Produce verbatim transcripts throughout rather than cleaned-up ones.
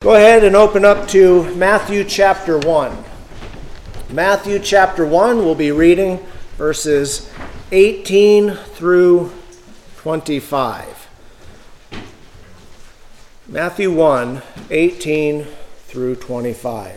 Go ahead and open up to Matthew chapter one. Matthew chapter one, we'll be reading verses eighteen through twenty-five. Matthew one, eighteen through twenty-five.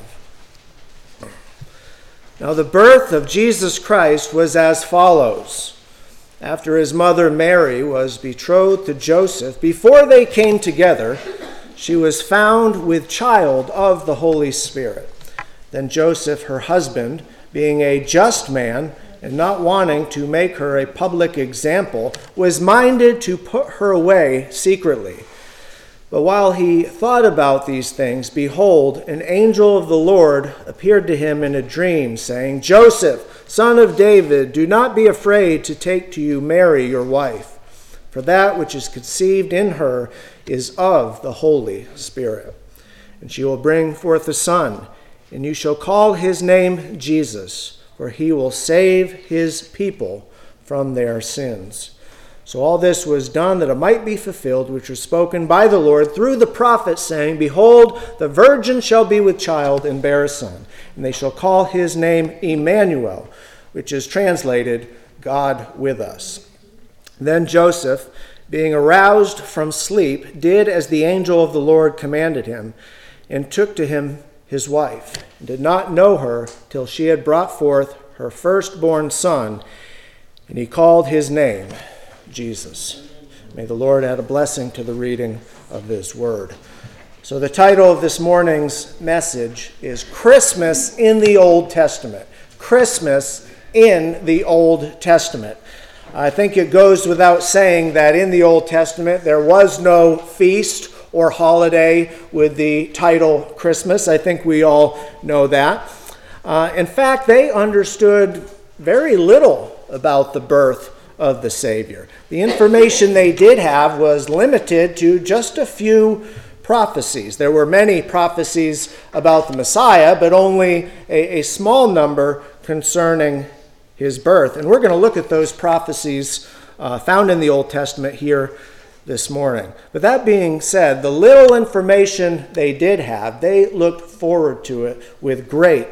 Now the birth of Jesus Christ was as follows. After his mother Mary was betrothed to Joseph, before they came together, she was found with child of the Holy Spirit. Then Joseph, her husband, being a just man and not wanting to make her a public example, was minded to put her away secretly. But while he thought about these things, behold, an angel of the Lord appeared to him in a dream, saying, Joseph, son of David, do not be afraid to take to you Mary, your wife. For that which is conceived in her is of the Holy Spirit. And she will bring forth a son, and you shall call his name Jesus, for he will save his people from their sins. So all this was done that it might be fulfilled, which was spoken by the Lord through the prophet, saying, Behold, the virgin shall be with child and bear a son, and they shall call his name Emmanuel, which is translated, God with us. Then Joseph, being aroused from sleep, did as the angel of the Lord commanded him, and took to him his wife, and did not know her till she had brought forth her firstborn son, and he called his name Jesus. May the Lord add a blessing to the reading of his word. So the title of this morning's message is Christmas in the Old Testament. Christmas in the Old Testament. I think it goes without saying that in the Old Testament there was no feast or holiday with the title Christmas. I think we all know that. Uh, in fact, they understood very little about the birth of the Savior. The information they did have was limited to just a few prophecies. There were many prophecies about the Messiah, but only a, a small number concerning his birth. And we're going to look at those prophecies uh, found in the Old Testament here this morning. But that being said, the little information they did have, they looked forward to it with great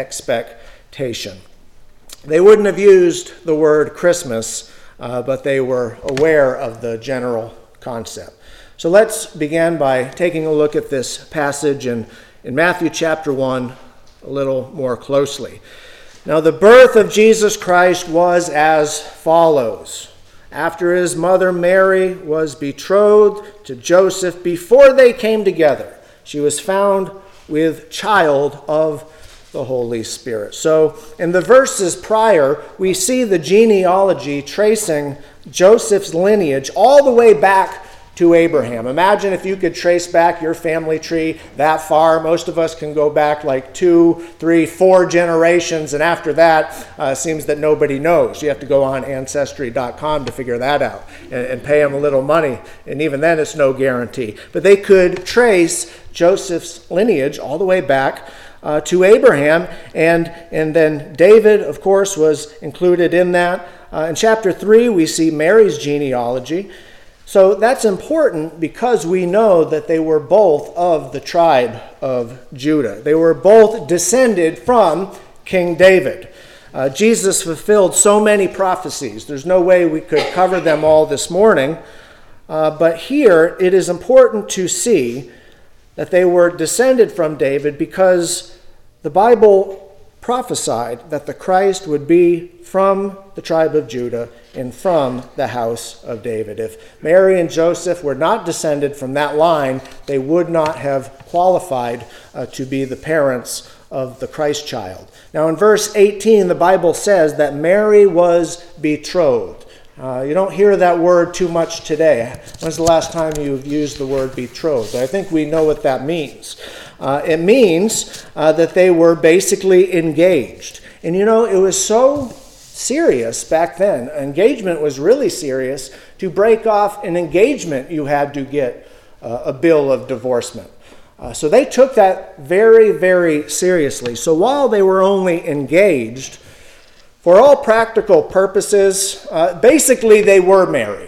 expectation. They wouldn't have used the word Christmas, uh, but they were aware of the general concept. So let's begin by taking a look at this passage in, in Matthew chapter one a little more closely. Now the birth of Jesus Christ was as follows. After his mother Mary was betrothed to Joseph, before they came together, she was found with child of the Holy Spirit. So in the verses prior, we see the genealogy tracing Joseph's lineage all the way back to Abraham. Imagine if you could trace back your family tree that far. Most of us can go back like two, three, four generations, and after that, uh, it seems that nobody knows. You have to go on Ancestry dot com to figure that out and, and pay them a little money, and even then it's no guarantee. But they could trace Joseph's lineage all the way back uh, to Abraham, and, and then David, of course, was included in that. Uh, in chapter three, we see Mary's genealogy. So that's important because we know that they were both of the tribe of Judah. They were both descended from King David. Uh, Jesus fulfilled so many prophecies. There's no way we could cover them all this morning. Uh, but here it is important to see that they were descended from David because the Bible prophesied that the Christ would be from the tribe of Judah and from the house of David. If Mary and Joseph were not descended from that line, they would not have qualified uh, to be the parents of the Christ child. Now in verse eighteen, the Bible says that Mary was betrothed. Uh, you don't hear that word too much today. When's the last time you've used the word betrothed? I think we know what that means. Uh, it means uh, that they were basically engaged. And you know, it was so serious back then. Engagement was really serious. To break off an engagement, you had to get uh, a bill of divorcement. Uh, so they took that very, very seriously. So while they were only engaged, for all practical purposes, uh, basically they were married.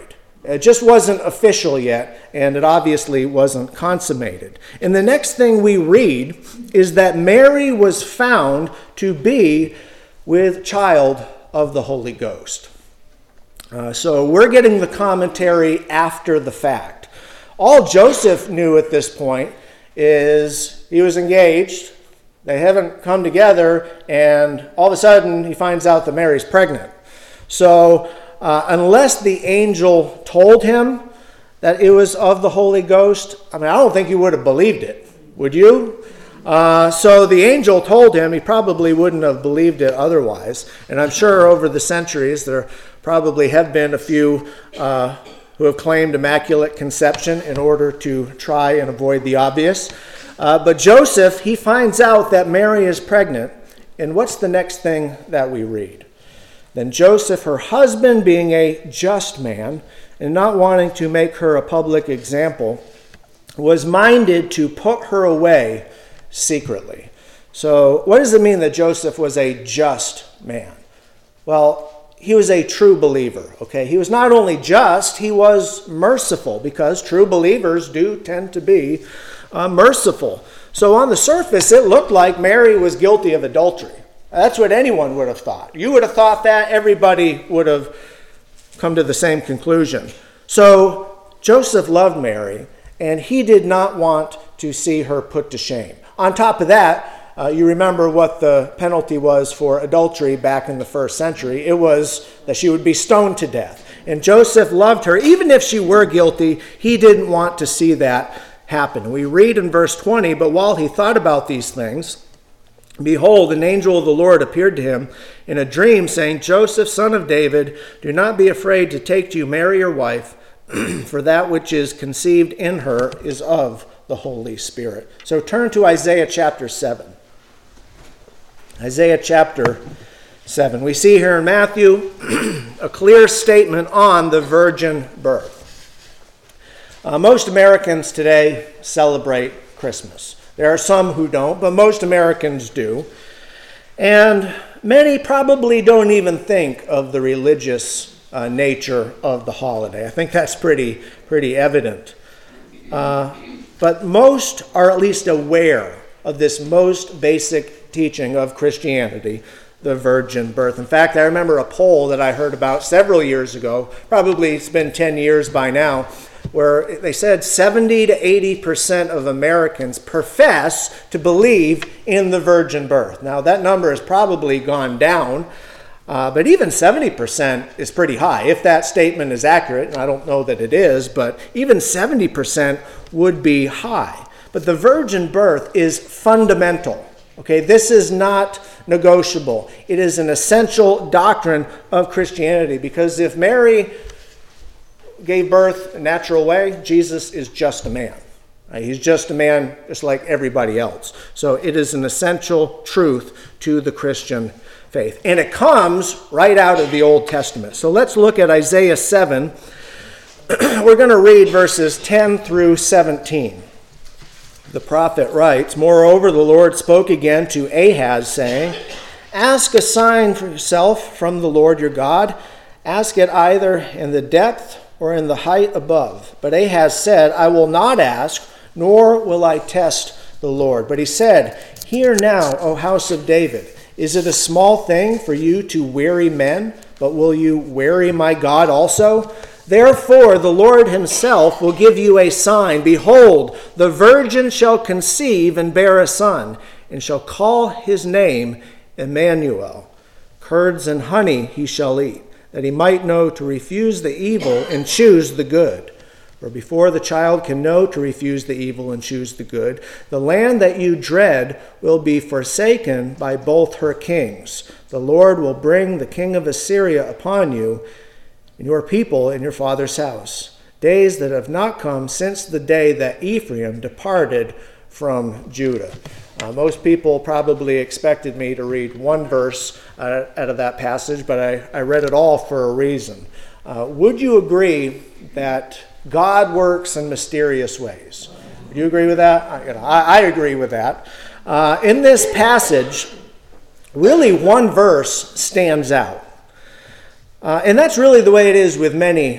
It just wasn't official yet, and it obviously wasn't consummated. And the next thing we read is that Mary was found to be with child of the Holy Ghost. Uh, so we're getting the commentary after the fact. All Joseph knew at this point is he was engaged. They haven't come together, and all of a sudden he finds out that Mary's pregnant. So uh, unless the angel told him that it was of the Holy Ghost, I mean, I don't think he would have believed it. Would you? Uh, so the angel told him. He probably wouldn't have believed it otherwise. And I'm sure over the centuries there probably have been a few uh, who have claimed immaculate conception in order to try and avoid the obvious. Uh, but Joseph, he finds out that Mary is pregnant. And what's the next thing that we read? Then Joseph, her husband, being a just man and not wanting to make her a public example, was minded to put her away secretly. So what does it mean that Joseph was a just man? Well, he was a true believer, okay? He was not only just, he was merciful, because true believers do tend to be uh, merciful. So on the surface, it looked like Mary was guilty of adultery. That's what anyone would have thought. You would have thought that. Everybody would have come to the same conclusion. So Joseph loved Mary, and he did not want to see her put to shame. On top of that, uh, you remember what the penalty was for adultery back in the first century. It was that she would be stoned to death. And Joseph loved her. Even if she were guilty, he didn't want to see that happen. We read in verse twenty, but while he thought about these things, behold, an angel of the Lord appeared to him in a dream, saying, Joseph, son of David, do not be afraid to take to you Mary your wife, for that which is conceived in her is of the Holy Spirit. So turn to Isaiah chapter seven. Isaiah chapter seven. We see here in Matthew a clear statement on the virgin birth. Uh, most Americans today celebrate Christmas. There are some who don't, but most Americans do. And many probably don't even think of the religious uh, nature of the holiday. I think that's pretty, pretty evident. Uh, but most are at least aware of this most basic teaching of Christianity, the virgin birth. In fact, I remember a poll that I heard about several years ago, probably it's been ten years by now, where they said seventy to eighty percent of Americans profess to believe in the virgin birth. Now, that number has probably gone down, uh, but even seventy percent is pretty high. If that statement is accurate, and I don't know that it is, but even seventy percent would be high. But the virgin birth is fundamental. Okay, this is not negotiable. It is an essential doctrine of Christianity, because if Mary gave birth a natural way, Jesus is just a man. Uh, he's just a man just like everybody else. So it is an essential truth to the Christian faith. And it comes right out of the Old Testament. So let's look at Isaiah seven. We're going to read verses ten through seventeen. The prophet writes, Moreover, the Lord spoke again to Ahaz, saying, Ask a sign for yourself from the Lord your God. Ask it either in the depth or in the height above. But Ahaz said, I will not ask, nor will I test the Lord. But he said, Hear now, O house of David, is it a small thing for you to weary men, but will you weary my God also? Therefore the Lord himself will give you a sign. Behold, the virgin shall conceive and bear a son, and shall call his name Emmanuel. Curds and honey he shall eat, that he might know to refuse the evil and choose the good. For before the child can know to refuse the evil and choose the good, the land that you dread will be forsaken by both her kings. The Lord will bring the king of Assyria upon you, and your people in your father's house, days that have not come since the day that Ephraim departed from Judah. Uh, most people probably expected me to read one verse uh, out of that passage, but I, I read it all for a reason. Uh, would you agree that God works in mysterious ways? Do you agree with that? I, you know, I, I agree with that. Uh, in this passage, really one verse stands out. Uh, and that's really the way it is with many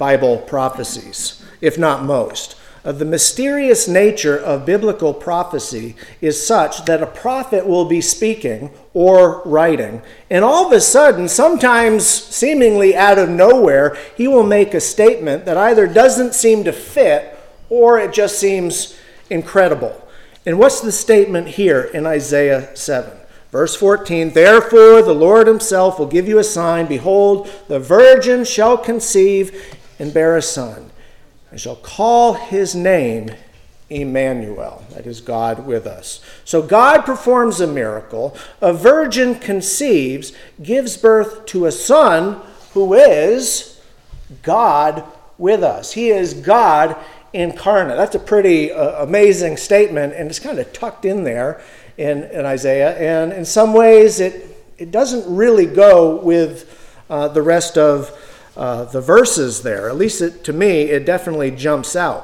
Bible prophecies, if not most. Uh, the mysterious nature of biblical prophecy is such that a prophet will be speaking or writing, and all of a sudden, sometimes seemingly out of nowhere, he will make a statement that either doesn't seem to fit or it just seems incredible. And what's the statement here in Isaiah seven? Verse fourteen, therefore the Lord himself will give you a sign. Behold, the virgin shall conceive and bear a son, and shall call his name Emmanuel. That is God with us. So God performs a miracle. A virgin conceives, gives birth to a son who is God with us. He is God incarnate. That's a pretty uh, amazing statement, and it's kind of tucked in there in, in Isaiah. And in some ways, it, it doesn't really go with uh, the rest of uh, the verses there. At least it, to me, it definitely jumps out.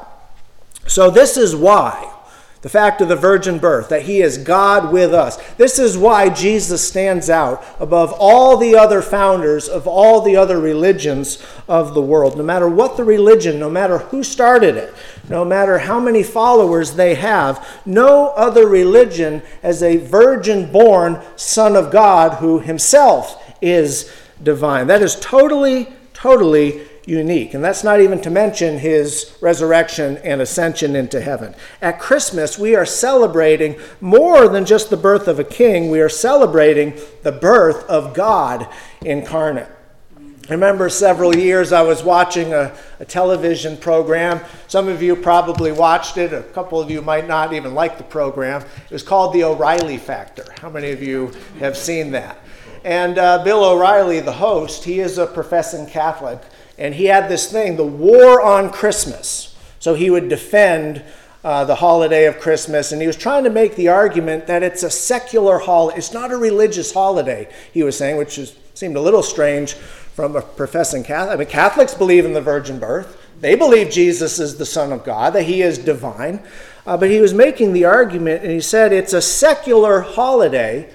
So this is why, the fact of the virgin birth, that he is God with us. This is why Jesus stands out above all the other founders of all the other religions of the world. No matter what the religion, no matter who started it, no matter how many followers they have, no other religion has a virgin-born Son of God who himself is divine. That is totally, totally unique. And that's not even to mention his resurrection and ascension into heaven. At Christmas, we are celebrating more than just the birth of a king. We are celebrating the birth of God incarnate. I remember several years I was watching a, a television program. Some of you probably watched it. A couple of you might not even like the program. It was called The O'Reilly Factor. How many of you have seen that? And uh, Bill O'Reilly, the host, he is a professing Catholic. And he had this thing, the War on Christmas. So he would defend uh, the holiday of Christmas. And he was trying to make the argument that it's a secular holiday. It's not a religious holiday, he was saying, which is, seemed a little strange from a professing Catholic. I mean, Catholics believe in the virgin birth. They believe Jesus is the Son of God, that he is divine. Uh, but he was making the argument, and he said it's a secular holiday.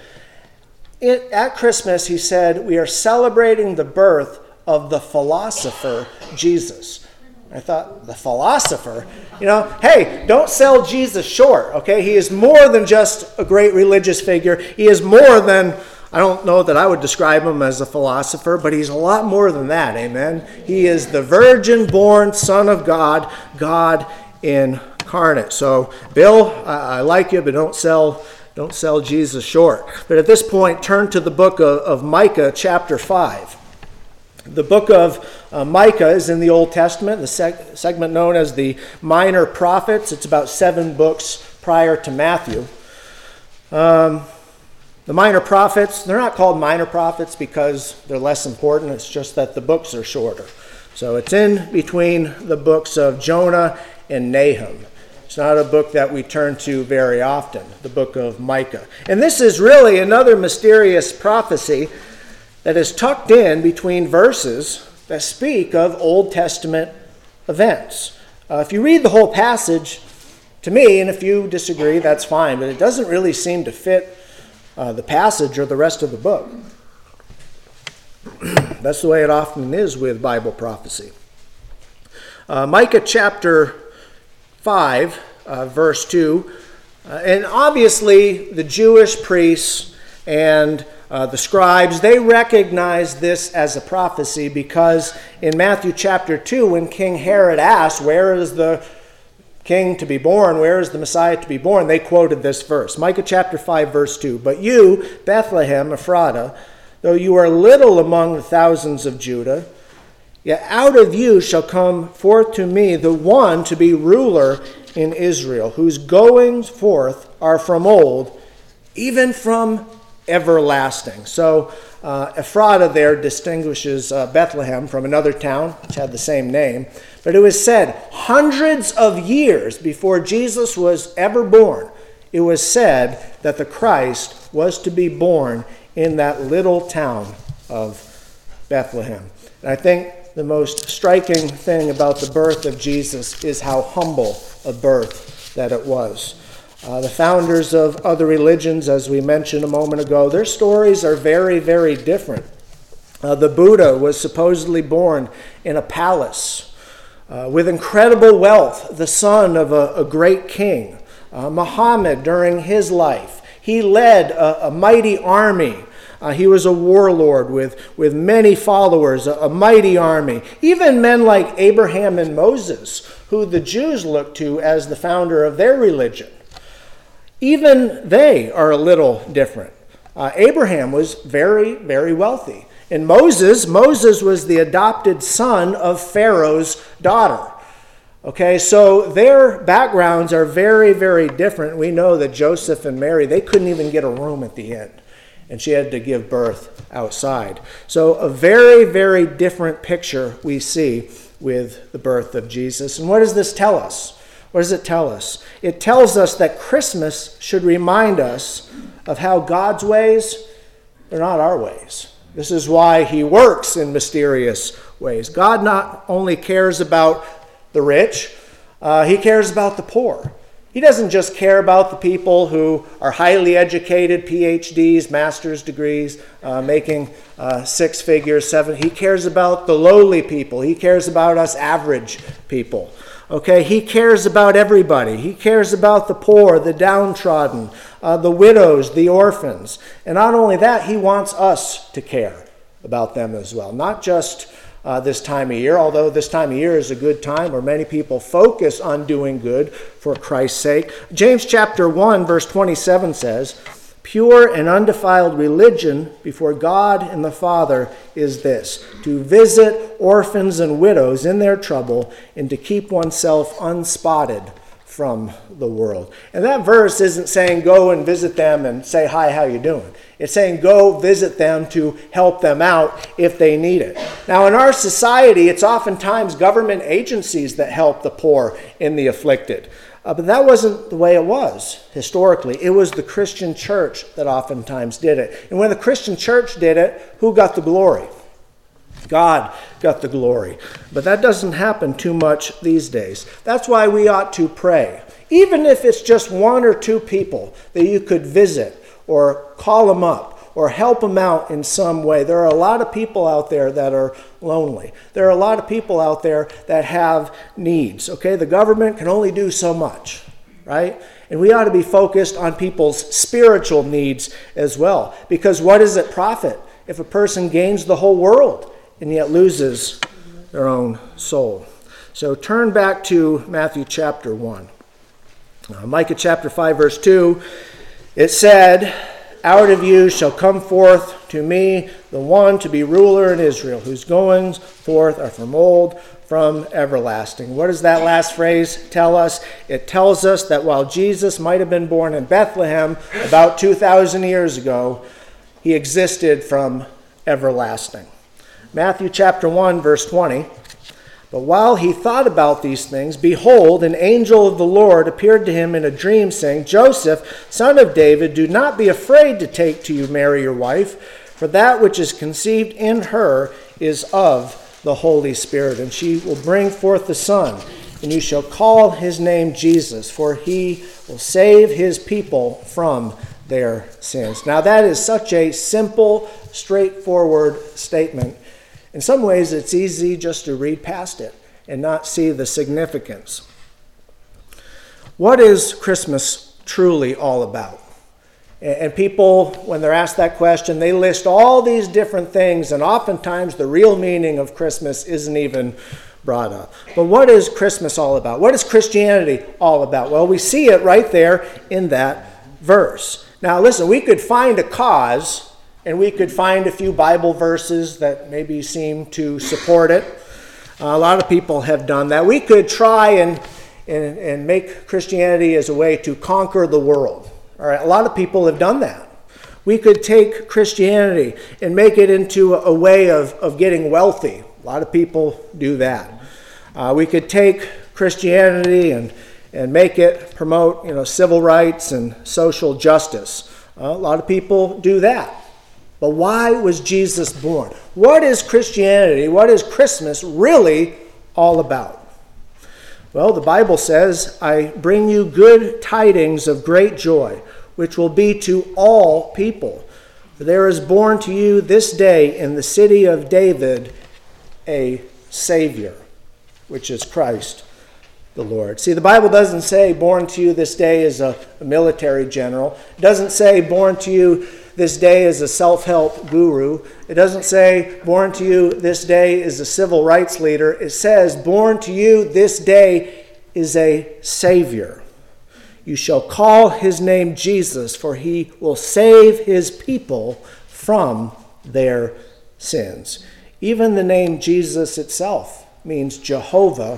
It, at Christmas, he said, we are celebrating the birth of the philosopher Jesus. I thought, the philosopher? You know, hey, don't sell Jesus short, okay? He is more than just a great religious figure. He is more than, I don't know that I would describe him as a philosopher, but he's a lot more than that, amen? He is the virgin-born Son of God, God incarnate. So, Bill, I, I like you, but don't sell don't sell Jesus short. But at this point, turn to the book of, of Micah, chapter five. The book of uh, Micah is in the Old Testament, the seg- segment known as the Minor Prophets. It's about seven books prior to Matthew. Um, the Minor Prophets, they're not called Minor Prophets because they're less important. It's just that the books are shorter. So it's in between the books of Jonah and Nahum. It's not a book that we turn to very often, the book of Micah. And this is really another mysterious prophecy that is tucked in between verses that speak of Old Testament events. Uh, if you read the whole passage, to me, and if you disagree, that's fine, but it doesn't really seem to fit uh, the passage or the rest of the book. That's the way it often is with Bible prophecy. Uh, Micah chapter five, uh, verse two, uh, and obviously the Jewish priests and Uh, the scribes, they recognized this as a prophecy because in Matthew chapter two, when King Herod asked, where is the king to be born, where is the Messiah to be born, they quoted this verse. Micah chapter five, verse two, but you, Bethlehem, Ephrathah, though you are little among the thousands of Judah, yet out of you shall come forth to me the one to be ruler in Israel, whose goings forth are from old, even from everlasting. So uh, Ephrathah there distinguishes uh, Bethlehem from another town which had the same name. But it was said hundreds of years before Jesus was ever born, it was said that the Christ was to be born in that little town of Bethlehem. And I think the most striking thing about the birth of Jesus is how humble a birth that it was. Uh, the founders of other religions, as we mentioned a moment ago, their stories are very, very different. Uh, the Buddha was supposedly born in a palace. uh, with incredible wealth, the son of a, a great king. Uh, Muhammad, during his life, he led a, a mighty army. Uh, he was a warlord with, with many followers, a, a mighty army. Even men like Abraham and Moses, who the Jews looked to as the founder of their religion. Even they are a little different. Uh, Abraham was very, very wealthy. And Moses, Moses was the adopted son of Pharaoh's daughter. Okay, so their backgrounds are very, very different. We know that Joseph and Mary, they couldn't even get a room at the inn, and she had to give birth outside. So a very, very different picture we see with the birth of Jesus. And what does this tell us? What does it tell us? It tells us that Christmas should remind us of how God's ways are not our ways. This is why he works in mysterious ways. God not only cares about the rich, uh, he cares about the poor. He doesn't just care about the people who are highly educated, P H Ds, master's degrees, uh, making uh, six figures, seven. He cares about the lowly people. He cares about us average people. Okay, he cares about everybody. He cares about the poor, the downtrodden, uh, the widows, the orphans. And not only that, he wants us to care about them as well. Not just uh, this time of year, although this time of year is a good time where many people focus on doing good for Christ's sake. James chapter one, verse twenty-seven says, "Pure and undefiled religion before God and the Father is this, to visit orphans and widows in their trouble and to keep oneself unspotted from the world." And that verse isn't saying go and visit them and say, "Hi, how you doing?" It's saying go visit them to help them out if they need it. Now, in our society, it's oftentimes government agencies that help the poor and the afflicted. Uh, but that wasn't the way it was historically. It was the Christian church that oftentimes did it. And when the Christian church did it, who got the glory? God got the glory. But that doesn't happen too much these days. That's why we ought to pray. Even if it's just one or two people that you could visit or call them up or help them out in some way. There are a lot of people out there that are lonely. There are a lot of people out there that have needs. Okay, the government can only do so much, right? And we ought to be focused on people's spiritual needs as well. Because what does it profit if a person gains the whole world and yet loses their own soul? So turn back to Matthew chapter one. Uh, Micah chapter five, verse two, it said, "Out of you shall come forth to me the one to be ruler in Israel, whose goings forth are from old, from everlasting." What does that last phrase tell us? It tells us that while Jesus might have been born in Bethlehem about two thousand years ago, he existed from everlasting. Matthew chapter one, verse twenty, "But while he thought about these things, behold, an angel of the Lord appeared to him in a dream, saying, Joseph, son of David, do not be afraid to take to you Mary your wife, for that which is conceived in her is of the Holy Spirit. And she will bring forth the Son, and you shall call his name Jesus, for he will save his people from their sins." Now that is such a simple, straightforward statement. In some ways, it's easy just to read past it and not see the significance. What is Christmas truly all about? And people, when they're asked that question, they list all these different things, and oftentimes the real meaning of Christmas isn't even brought up. But what is Christmas all about? What is Christianity all about? Well, we see it right there in that verse. Now, listen, we could find a cause, and we could find a few Bible verses that maybe seem to support it. Uh, a lot of people have done that. We could try and, and, and make Christianity as a way to conquer the world. All right, a lot of people have done that. We could take Christianity and make it into a, a way of, of getting wealthy. A lot of people do that. Uh, we could take Christianity and, and make it promote, you know, civil rights and social justice. Uh, a lot of people do that. But why was Jesus born? What is Christianity, what is Christmas really all about? Well, the Bible says, "I bring you good tidings of great joy, which will be to all people. For there is born to you this day in the city of David a Savior, which is Christ the Lord. See, the Bible doesn't say born to you this day is a, a military general. It doesn't say born to you this day is a self-help guru. It doesn't say born to you this day is a civil rights leader. It says born to you this day is a Savior. You shall call his name Jesus, for he will save his people from their sins. Even the name Jesus itself means Jehovah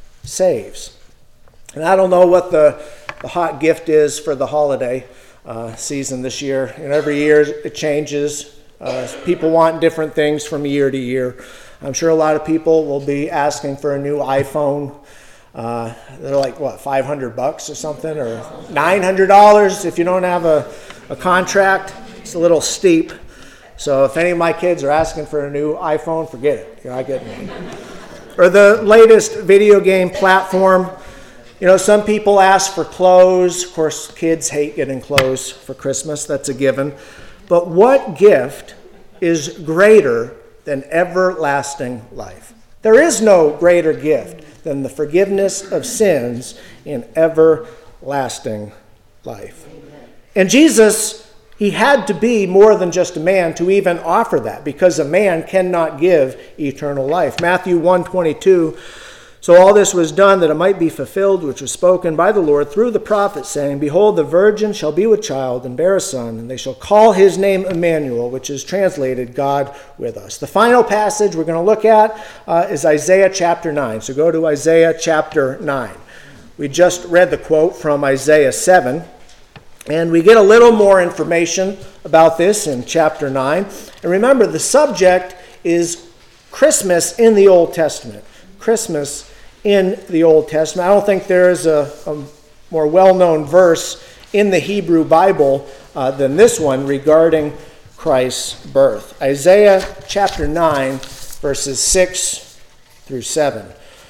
saves. And I don't know what the, the hot gift is for the holiday uh, season this year. And every year it changes. Uh, people want different things from year to year. I'm sure a lot of people will be asking for a new iPhone. Uh, they're like, what, five hundred bucks or something, or nine hundred dollars if you don't have a, a contract. It's a little steep. So if any of my kids are asking for a new iPhone, forget it. You're not getting one. Or the latest video game platform. You know, some people ask for clothes. Of course, kids hate getting clothes for Christmas. That's a given. But what gift is greater than everlasting life? There is no greater gift than the forgiveness of sins in everlasting life. And Jesus, he had to be more than just a man to even offer that, because a man cannot give eternal life. Matthew one twenty-two, so all this was done that it might be fulfilled, which was spoken by the Lord through the prophet, saying, Behold, the virgin shall be with child and bear a son, and they shall call his name Emmanuel, which is translated God with us. The final passage we're going to look at uh, is Isaiah chapter nine. So go to Isaiah chapter nine. We just read the quote from Isaiah seven. And we get a little more information about this in chapter nine. And remember, the subject is Christmas in the Old Testament. Christmas in the Old Testament. I don't think there is a, a more well-known verse in the Hebrew Bible uh, than this one regarding Christ's birth. Isaiah chapter nine, verses six through seven.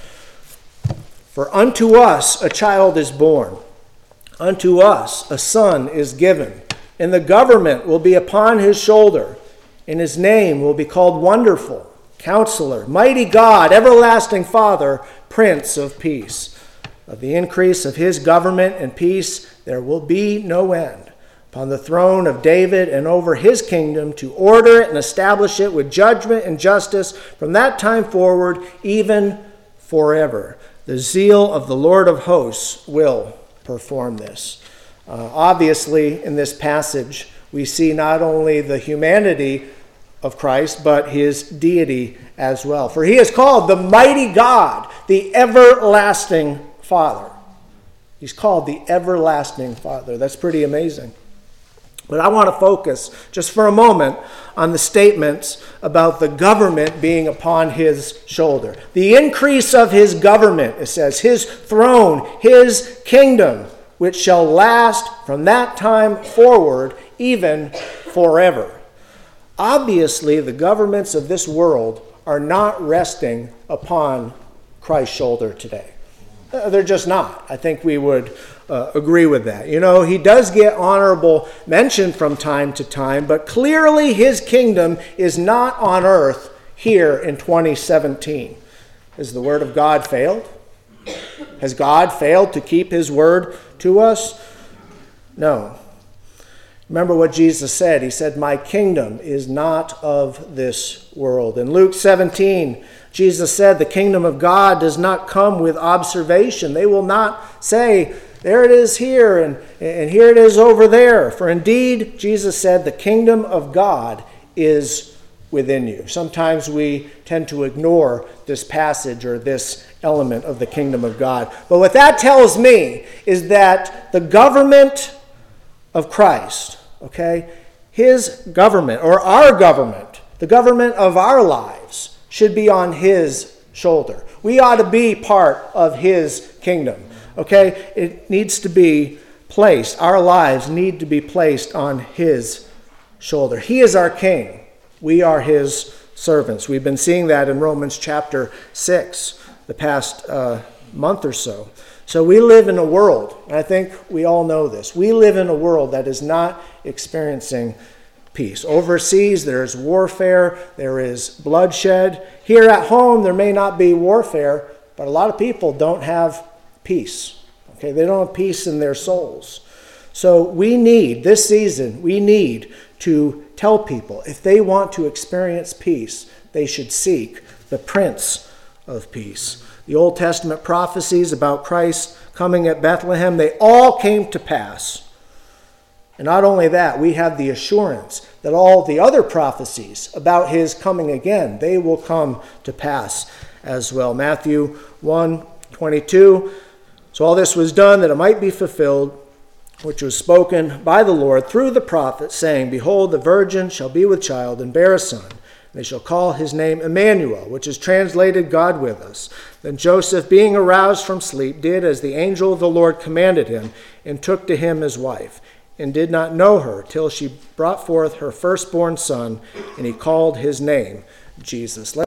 For unto us a child is born. Unto us a son is given, and the government will be upon his shoulder, and his name will be called Wonderful, Counselor, Mighty God, Everlasting Father, Prince of Peace. Of the increase of his government and peace there will be no end, upon the throne of David and over his kingdom, to order it and establish it with judgment and justice from that time forward, even forever. The zeal of the Lord of hosts will perform this. Uh, obviously, in this passage, we see not only the humanity of Christ, but his deity as well. For he is called the mighty God, the everlasting Father. He's called the everlasting Father. That's pretty amazing. But I want to focus just for a moment on the statements about the government being upon his shoulder. The increase of his government, it says, his throne, his kingdom, which shall last from that time forward, even forever. Obviously, the governments of this world are not resting upon Christ's shoulder today. They're just not. I think we would uh, agree with that. You know, he does get honorable mention from time to time, but clearly his kingdom is not on earth here in twenty seventeen. Has the word of God failed? Has God failed to keep his word to us? No. Remember what Jesus said. He said, my kingdom is not of this world. In Luke seventeen, Jesus said, the kingdom of God does not come with observation. They will not say, there it is here, and, and here it is over there. For indeed, Jesus said, the kingdom of God is within you. Sometimes we tend to ignore this passage or this element of the kingdom of God. But what that tells me is that the government of Christ, okay, his government, or our government, the government of our lives, should be on his shoulder. We ought to be part of his kingdom, okay? It needs to be placed, our lives need to be placed on his shoulder. He is our king. We are his servants. We've been seeing that in Romans chapter six the past uh, month or so. So we live in a world, and I think we all know this, we live in a world that is not experiencing peace. Overseas, there is warfare, there is bloodshed. Here at home, there may not be warfare, but a lot of people don't have peace. Okay, they don't have peace in their souls. So we need, this season, we need to tell people if they want to experience peace, they should seek the Prince of Peace. The Old Testament prophecies about Christ coming at Bethlehem, they all came to pass. And not only that, we have the assurance that all the other prophecies about his coming again, they will come to pass as well. Matthew one twenty-two, so all this was done that it might be fulfilled, which was spoken by the Lord through the prophet, saying, Behold, the virgin shall be with child and bear a son. They shall call his name Emmanuel, which is translated God with us. Then Joseph, being aroused from sleep, did as the angel of the Lord commanded him, and took to him his wife, and did not know her till she brought forth her firstborn son, and he called his name Jesus.